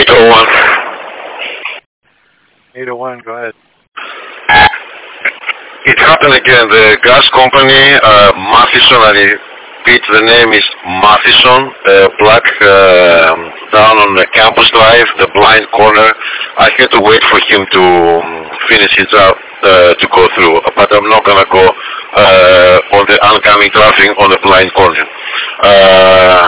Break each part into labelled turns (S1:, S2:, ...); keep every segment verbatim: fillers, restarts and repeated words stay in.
S1: eight oh one.
S2: eight oh one, go ahead.
S1: It happened again. The gas company, uh, Matheson, I repeat, the name is Matheson, uh, black, uh, down on the campus drive, the blind corner. I had to wait for him to finish his job uh, to go through, but I'm not going to go uh, on the oncoming traffic on the blind corner. Uh,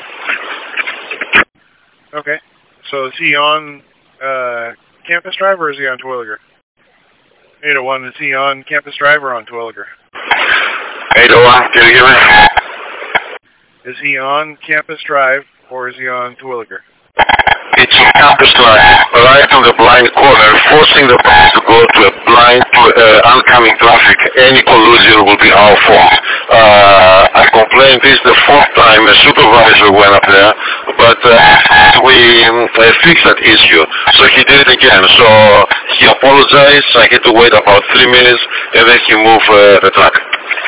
S2: okay, so is he on uh, Campus Drive or is he on Terwilliger? eight oh one, is he on Campus Drive or on Terwilliger?
S1: eight oh one, can you hear me?
S2: Is he on Campus Drive or is he on Terwilliger?
S1: It's on Campus Drive, right on the blind corner, forcing the bus to go to a blind uh, oncoming traffic. Any collusion will be our fault. Uh, I complained this the fourth time a supervisor went up there, but uh, we uh, fixed that issue. So he did it again. So he apologized. I had to wait about three minutes, and then he moved uh, the truck.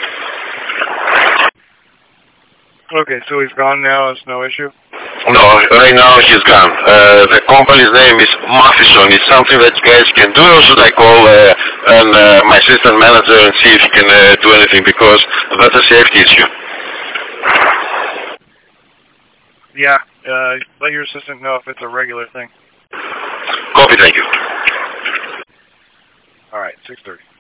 S2: Okay, so he's gone now. It's no issue?
S1: No, right now he's gone. Uh, the company's name is Matheson. It's something that you guys can do, or should I call uh, and, uh, my assistant manager and see if he can uh, do anything, because that's a safety issue.
S2: Yeah, uh, let your assistant know if it's a regular thing.
S1: Copy, thank you.
S2: All right, six thirty.